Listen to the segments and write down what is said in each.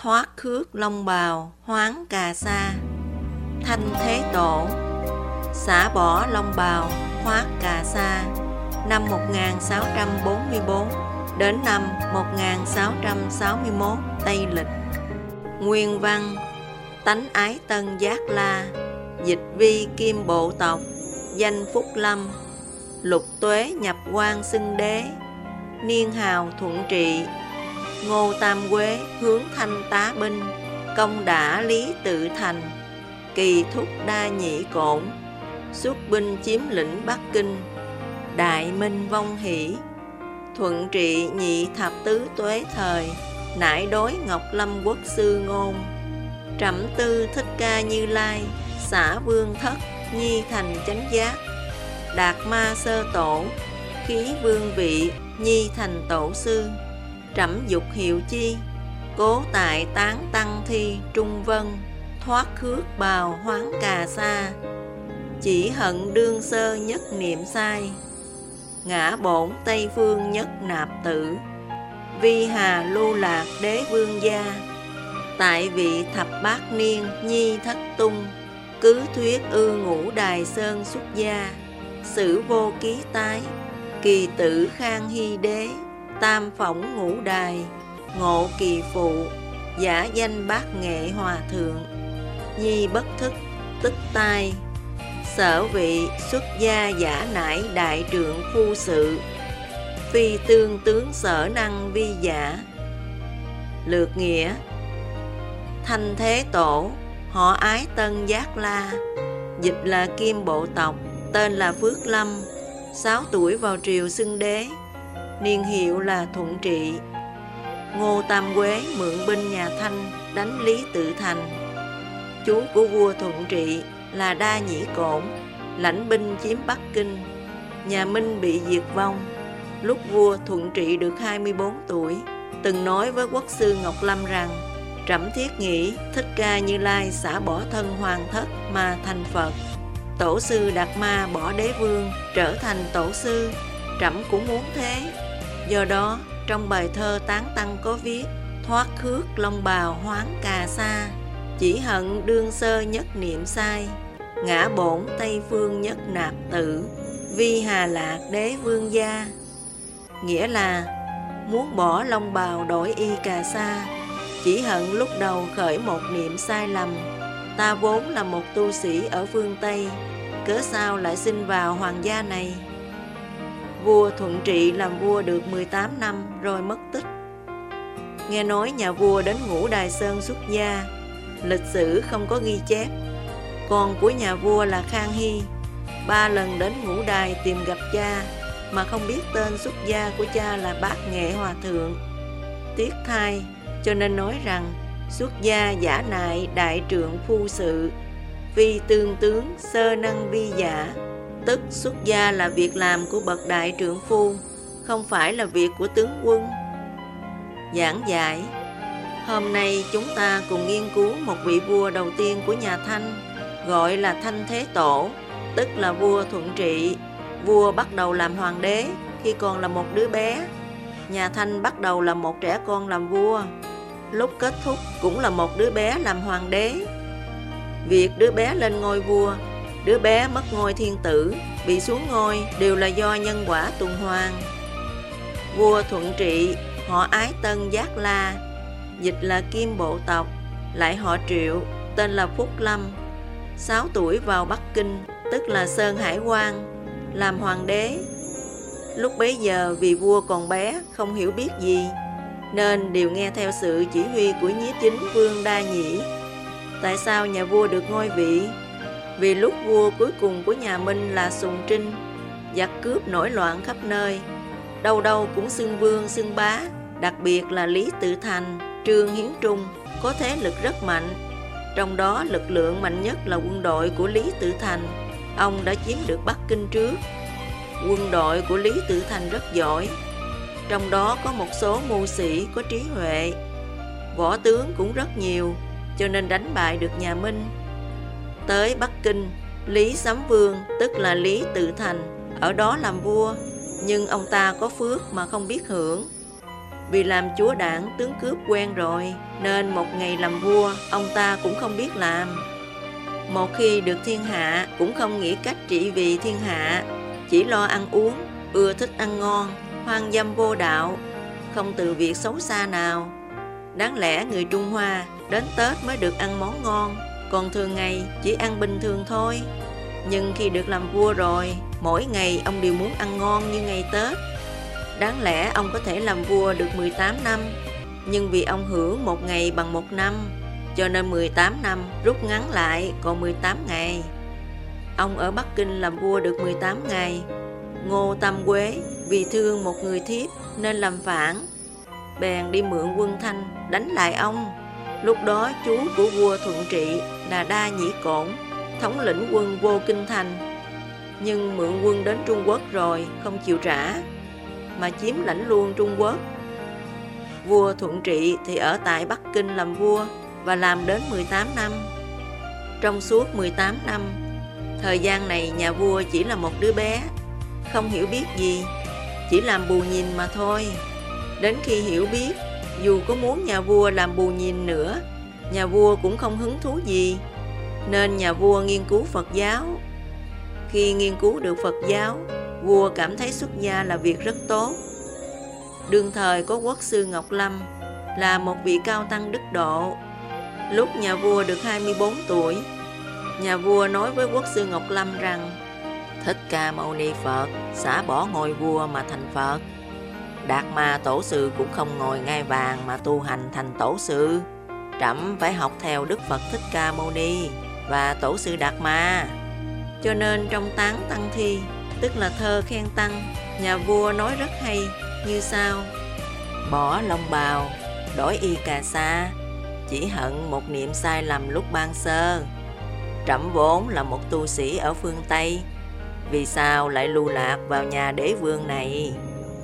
thoát khước long bào hoáng cà sa. Thanh Thế Tổ xả bỏ long bào thoát cà sa năm 1644 đến năm 1661 Tây Lịch. Nguyên văn: tánh ái tân giác la, dịch vi kim bộ tộc, danh Phúc Lâm, lục tuế nhập quan xưng đế, niên hào thuận trị. Ngô Tam Quế hướng thanh tá binh, công đả lý tự thành, kỳ thúc đa nhị cổn, xuất binh chiếm lĩnh Bắc Kinh. Đại Minh vong hỷ, thuận trị nhị thập tứ tuế thời, nải đối Ngọc Lâm quốc sư ngôn. Trẫm tư Thích Ca Như Lai, xả vương thất, nhi thành chánh giác. Đạt ma sơ tổ, khí vương vị, nhi thành tổ sư. Trẫm dục hiệu chi, cố tại tán tăng thi trung vân, thoát khước bào hoáng cà sa. Chỉ hận đương sơ nhất niệm sai, ngã bổn Tây phương nhất nạp tử. Vi hà lưu lạc đế vương gia, tại vị thập bát niên nhi thất tung. Cứ thuyết ư ngũ đài sơn xuất gia, sử vô ký tái, kỳ tử khang hy đế. Tam phỏng ngũ đài, ngộ kỳ phụ, giả danh bát nghệ hòa thượng. Nhi bất thức, tức tai, sở vị xuất gia giả nải đại trượng phu sự. Phi tương tướng sở năng vi giả. Lược nghĩa: Thanh Thế Tổ, họ ái tân giác la, dịch là kim bộ tộc, tên là Phước Lâm, 6 tuổi vào triều xưng đế, niên hiệu là Thuận Trị. Ngô Tam Quế mượn binh nhà Thanh đánh Lý Tự Thành. Chú của vua Thuận Trị là Đa Nhĩ Cổn, lãnh binh chiếm Bắc Kinh. Nhà Minh bị diệt vong. Lúc vua Thuận Trị được 24 tuổi, từng nói với quốc sư Ngọc Lâm rằng: trẫm thiết nghĩ Thích Ca Như Lai xả bỏ thân hoàng thất mà thành Phật. Tổ sư Đạt Ma bỏ đế vương trở thành tổ sư, trẫm cũng muốn thế. Do đó trong bài thơ tán tăng có viết: thoát khước long bào hoáng cà sa, chỉ hận đương sơ nhất niệm sai, ngã bổn Tây phương nhất nạp tử. Vi hà lạc đế vương gia. Nghĩa là muốn bỏ long bào đổi y cà sa, chỉ hận lúc đầu khởi một niệm sai lầm. Ta vốn là một tu sĩ ở phương Tây, cớ sao lại sinh vào hoàng gia này? Vua Thuận Trị làm vua được 18 năm rồi mất tích. Nghe nói nhà vua đến Ngũ Đài Sơn xuất gia, lịch sử không có ghi chép. Con của nhà vua là Khang Hy 3 lần đến Ngũ Đài tìm gặp cha, mà không biết tên xuất gia của cha là Bát Nghệ Hòa Thượng. Tiếc thay, cho nên nói rằng xuất gia giả nại đại trượng phu sự, vi tương tướng sơ năng vi giả. Tức xuất gia là việc làm của bậc đại trượng phu, không phải là việc của tướng quân. Giảng giải: hôm nay chúng ta cùng nghiên cứu một vị vua đầu tiên của nhà Thanh, gọi là Thanh Thế Tổ, tức là vua Thuận Trị. Vua bắt đầu làm hoàng đế khi còn là một đứa bé. Nhà Thanh bắt đầu là một trẻ con làm vua, lúc kết thúc cũng là một đứa bé làm hoàng đế. Việc đứa bé lên ngôi vua, đứa bé mất ngôi thiên tử, bị xuống ngôi đều là do nhân quả tuần hoàn. Vua Thuận Trị họ ái tân giác la, dịch là kim bộ tộc, lại họ Triệu, tên là Phúc Lâm. 6 tuổi vào Bắc Kinh, tức là Sơn Hải Quan, làm hoàng đế. Lúc bấy giờ vì vua còn bé, không hiểu biết gì, nên đều nghe theo sự chỉ huy của Nhiếp Chính Vương Đa Nhĩ. Tại sao nhà vua được ngôi vị? Vì lúc vua cuối cùng của nhà Minh là Sùng Trinh, giặc cướp nổi loạn khắp nơi, đâu đâu cũng xưng vương xưng bá. Đặc biệt là Lý Tự Thành, Trương Hiến Trung có thế lực rất mạnh. Trong đó lực lượng mạnh nhất là quân đội của Lý Tự Thành. Ông đã chiếm được Bắc Kinh trước. Quân đội của Lý Tự Thành rất giỏi, trong đó có một số mưu sĩ có trí huệ. Võ tướng cũng rất nhiều, cho nên đánh bại được nhà Minh. Tới Bắc Kinh, Lý Sấm Vương, tức là Lý Tự Thành, ở đó làm vua, nhưng ông ta có phước mà không biết hưởng. Vì làm chúa đảng tướng cướp quen rồi, nên một ngày làm vua, ông ta cũng không biết làm. Một khi được thiên hạ, cũng không nghĩ cách trị vì thiên hạ, chỉ lo ăn uống, ưa thích ăn ngon, hoang dâm vô đạo, không từ việc xấu xa nào. Đáng lẽ người Trung Hoa đến Tết mới được ăn món ngon, còn thường ngày chỉ ăn bình thường thôi. Nhưng khi được làm vua rồi, mỗi ngày ông đều muốn ăn ngon như ngày Tết. Đáng lẽ ông có thể làm vua được 18 năm, nhưng vì ông hưởng một ngày bằng một năm, cho nên 18 năm rút ngắn lại còn 18 ngày. Ông ở Bắc Kinh làm vua được 18 ngày. Ngô Tam Quế vì thương một người thiếp nên làm phản, bèn đi mượn quân Thanh đánh lại ông. Lúc đó chú của vua Thuận Trị là Đa Nhĩ Cổn thống lĩnh quân vô Kinh Thành, nhưng mượn quân đến Trung Quốc rồi không chịu trả, mà chiếm lãnh luôn Trung Quốc. Vua Thuận Trị thì ở tại Bắc Kinh làm vua và làm đến 18 năm. Trong suốt 18 năm, thời gian này nhà vua chỉ là một đứa bé, không hiểu biết gì, chỉ làm bù nhìn mà thôi. Đến khi hiểu biết, dù có muốn nhà vua làm bù nhìn nữa, nhà vua cũng không hứng thú gì, nên nhà vua nghiên cứu Phật giáo. Khi nghiên cứu được Phật giáo, vua cảm thấy xuất gia là việc rất tốt. Đương thời có quốc sư Ngọc Lâm là một vị cao tăng đức độ. Lúc nhà vua được 24 tuổi, nhà vua nói với quốc sư Ngọc Lâm rằng: Thích Ca Mâu Ni Phật xả bỏ ngôi vua mà thành Phật. Đạt Ma Tổ Sư cũng không ngồi ngai vàng mà tu hành thành Tổ Sư. Trẫm phải học theo Đức Phật Thích Ca Mâu Ni và Tổ Sư Đạt Ma. Cho nên trong Tán Tăng Thi, tức là thơ khen tăng, nhà vua nói rất hay như sau: Bỏ lông bào, đổi y cà sa, chỉ hận một niệm sai lầm lúc ban sơ. Trẫm vốn là một tu sĩ ở phương Tây, vì sao lại lưu lạc vào nhà đế vương này?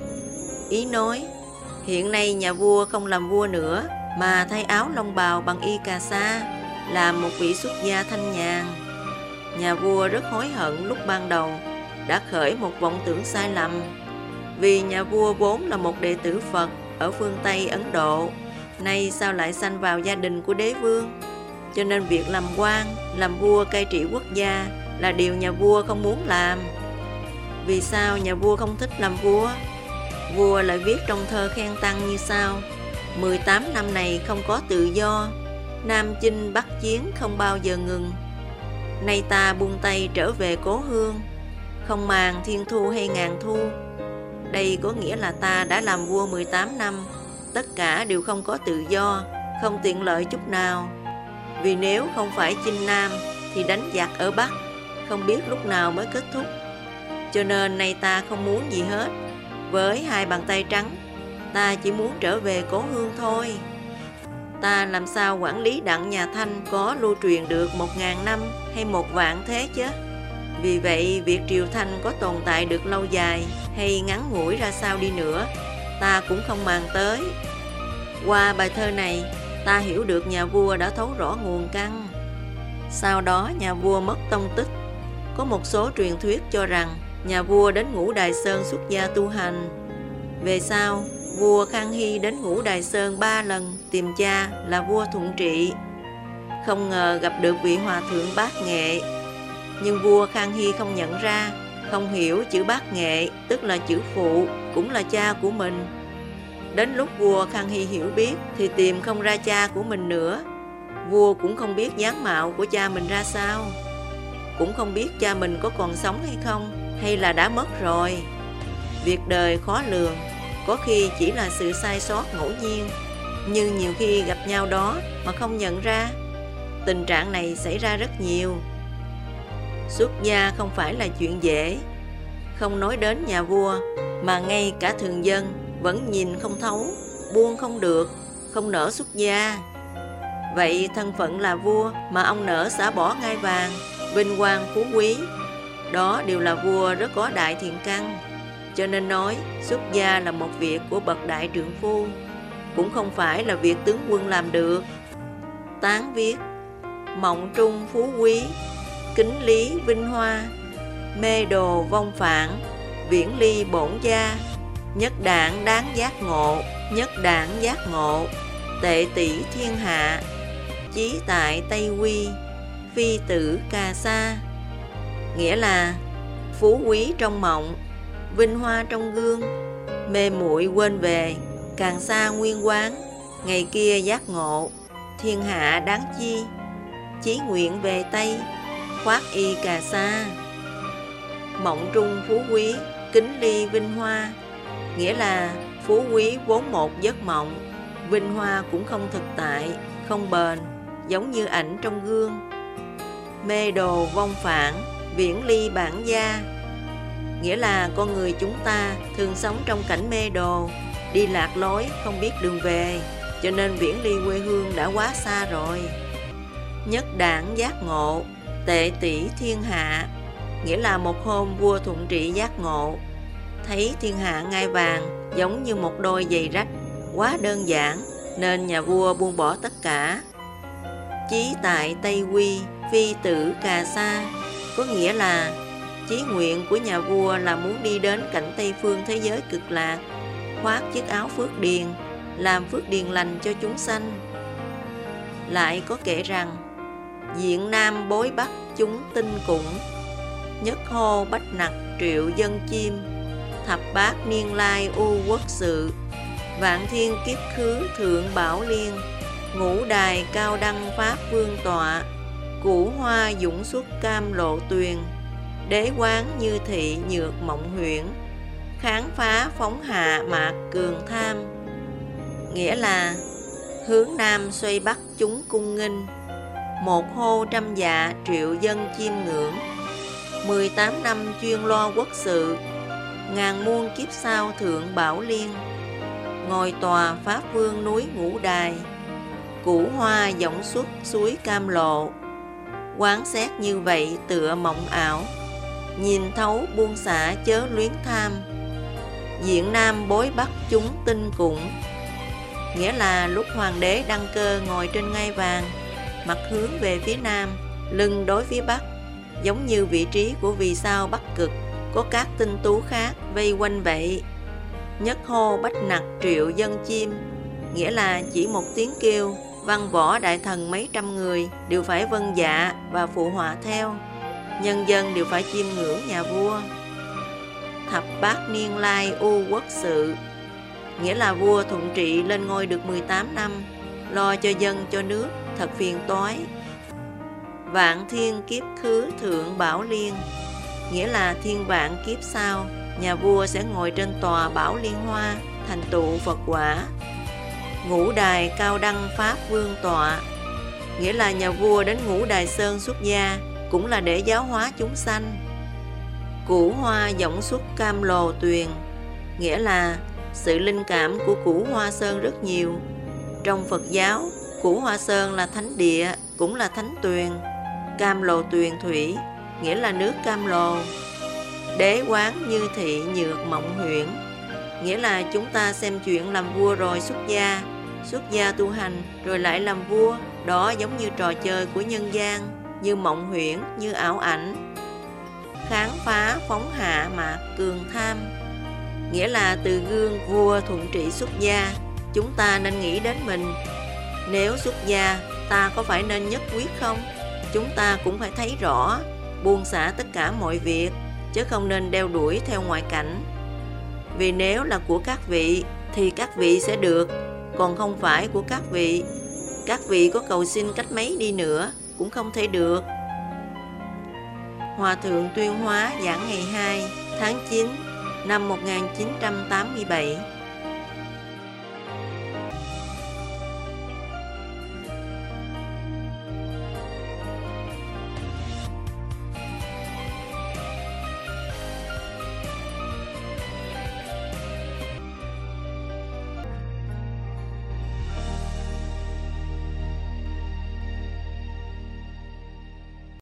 Ý nói, hiện nay nhà vua không làm vua nữa, mà thay áo lông bào bằng y cà sa, làm một vị xuất gia thanh nhàn. Nhà vua rất hối hận lúc ban đầu đã khởi một vọng tưởng sai lầm, vì nhà vua vốn là một đệ tử Phật ở phương Tây Ấn Độ, nay sao lại sanh vào gia đình của đế vương. Cho nên việc làm quan, làm vua cai trị quốc gia là điều nhà vua không muốn làm. Vì sao nhà vua không thích làm vua? Vua lại viết trong thơ khen tăng như sau: 18 năm này không có tự do, Nam chinh Bắc chiến không bao giờ ngừng. Nay ta buông tay trở về cố hương, không màng thiên thu hay ngàn thu. Đây có nghĩa là ta đã làm vua 18 năm, tất cả đều không có tự do, không tiện lợi chút nào. Vì nếu không phải chinh Nam thì đánh giặc ở Bắc, không biết lúc nào mới kết thúc. Cho nên nay ta không muốn gì hết. Với hai bàn tay trắng, ta chỉ muốn trở về cố hương thôi. Ta làm sao quản lý đặng nhà Thanh có lưu truyền được 1000 năm hay 1.000 thế chứ? Vì vậy, việc triều Thanh có tồn tại được lâu dài hay ngắn ngủi ra sao đi nữa, ta cũng không màng tới. Qua bài thơ này, ta hiểu được nhà vua đã thấu rõ nguồn căn. Sau đó nhà vua mất tông tích. Có một số truyền thuyết cho rằng nhà vua đến Ngũ Đài Sơn xuất gia tu hành. Về sau, vua Khang Hy đến Ngũ Đài Sơn 3 lần tìm cha là vua Thuận Trị. Không ngờ gặp được vị hòa thượng Bát Nghệ. Nhưng vua Khang Hy không nhận ra, không hiểu chữ Bát Nghệ, tức là chữ phụ, cũng là cha của mình. Đến lúc vua Khang Hy hiểu biết thì tìm không ra cha của mình nữa. Vua cũng không biết dáng mạo của cha mình ra sao, cũng không biết cha mình có còn sống hay không, hay là đã mất rồi. Việc đời khó lường, có khi chỉ là sự sai sót ngẫu nhiên, nhưng nhiều khi gặp nhau đó mà không nhận ra. Tình trạng này xảy ra rất nhiều. Xuất gia không phải là chuyện dễ. Không nói đến nhà vua, mà ngay cả thường dân vẫn nhìn không thấu, buông không được, không nỡ xuất gia. Vậy thân phận là vua mà ông nỡ xả bỏ ngai vàng, vinh quang phú quý, đó đều là vua rất có đại thiện căn. Cho nên nói xuất gia là một việc của bậc đại trượng phu, cũng không phải là việc tướng quân làm được. Tán viết: mộng trung phú quý, kính lý vinh hoa, mê đồ vong phản, viễn ly bổn gia, nhất đảng đáng giác ngộ, Nhất đảng giác ngộ, tệ tỷ thiên hạ, chí tại Tây Quy, phi tử Cà Sa. Nghĩa là phú quý trong mộng, vinh hoa trong gương, mê muội quên về, càng xa nguyên quán, ngày kia giác ngộ, thiên hạ đáng chi, chí nguyện về Tây, khoác y Cà Sa. Mộng trung phú quý, kính ly vinh hoa. Nghĩa là phú quý vốn một giấc mộng, vinh hoa cũng không thực tại, không bền, giống như ảnh trong gương. Mê đồ vong phản, viễn ly bản gia. Nghĩa là con người chúng ta thường sống trong cảnh mê đồ, đi lạc lối, không biết đường về, cho nên viễn ly quê hương đã quá xa rồi. Nhất đảng giác ngộ, tệ tỷ thiên hạ. Nghĩa là một hôm vua Thuận Trị giác ngộ, thấy thiên hạ ngai vàng giống như một đôi giày rách, quá đơn giản, nên nhà vua buông bỏ tất cả. Chí tại Tây Quy, phi tử Cà Sa. Có nghĩa là chí nguyện của nhà vua là muốn đi đến cảnh Tây phương thế giới cực lạc, khoác chiếc áo phước điền, làm phước điền lành cho chúng sanh. Lại có kể rằng, diện nam bối bắc chúng tinh cũng, nhất hô bách nặc triệu dân chim, thập bát niên lai u quốc sự, vạn thiên kiếp khứ thượng bảo liên, ngũ đài cao đăng pháp vương tọa, củ hoa dũng xuất cam lộ tuyền, đế quán như thị nhược mộng huyễn, kháng phá phóng hạ mạc cường tham. Nghĩa là hướng nam xoay bắc chúng cung nghinh, một hô trăm dạ triệu dân chiêm ngưỡng, 18 năm chuyên lo quốc sự, ngàn muôn kiếp sau thượng bảo liên, ngồi tòa pháp vương núi ngũ đài, củ hoa dõng xuất suối cam lộ. Quán xét như vậy tựa mộng ảo, nhìn thấu buông xả chớ luyến tham, diện nam bối bắc chúng tinh cũng. Nghĩa là lúc hoàng đế đăng cơ ngồi trên ngai vàng, mặt hướng về phía nam, lưng đối phía bắc, giống như vị trí của vì sao Bắc Cực có các tinh tú khác vây quanh vậy. Nhất hô bách nặc triệu dân chim. Nghĩa là chỉ một tiếng kêu, văn võ đại thần mấy trăm người đều phải vâng dạ và phụ họa theo, nhân dân đều phải chiêm ngưỡng nhà vua. Thập bát niên lai u quốc sự. Nghĩa là vua Thuận Trị lên ngôi được 18 năm, lo cho dân cho nước, thật phiền toái. Vạn thiên kiếp khứ thượng bảo liên. Nghĩa là thiên vạn kiếp sau, nhà vua sẽ ngồi trên tòa bảo liên hoa, thành tựu Phật quả. Ngũ đài cao đăng pháp vương tọa. Nghĩa là nhà vua đến Ngũ Đài Sơn xuất gia, cũng là để giáo hóa chúng sanh. Củ hoa dõng xuất cam lồ tuyền. Nghĩa là sự linh cảm của Củ Hoa Sơn rất nhiều. Trong Phật giáo, Củ Hoa Sơn là thánh địa, cũng là thánh tuyền. Cam lồ tuyền thủy, nghĩa là nước cam lồ. Đế quán như thị nhược mộng huyễn. Nghĩa là chúng ta xem chuyện làm vua rồi xuất gia tu hành rồi lại làm vua. Đó giống như trò chơi của nhân gian, như mộng huyễn, như ảo ảnh. Kháng phá phóng hạ mạc cường tham. Nghĩa là từ gương vua Thuận Trị xuất gia, chúng ta nên nghĩ đến mình. Nếu xuất gia, ta có phải nên nhất quyết không? Chúng ta cũng phải thấy rõ, buông xả tất cả mọi việc, chứ không nên đeo đuổi theo ngoại cảnh. Vì nếu là của các vị, thì các vị sẽ được, còn không phải của các vị có cầu xin cách mấy đi nữa, cũng không thể được. Hòa thượng Tuyên Hóa giảng ngày 2 tháng 9 năm 1987.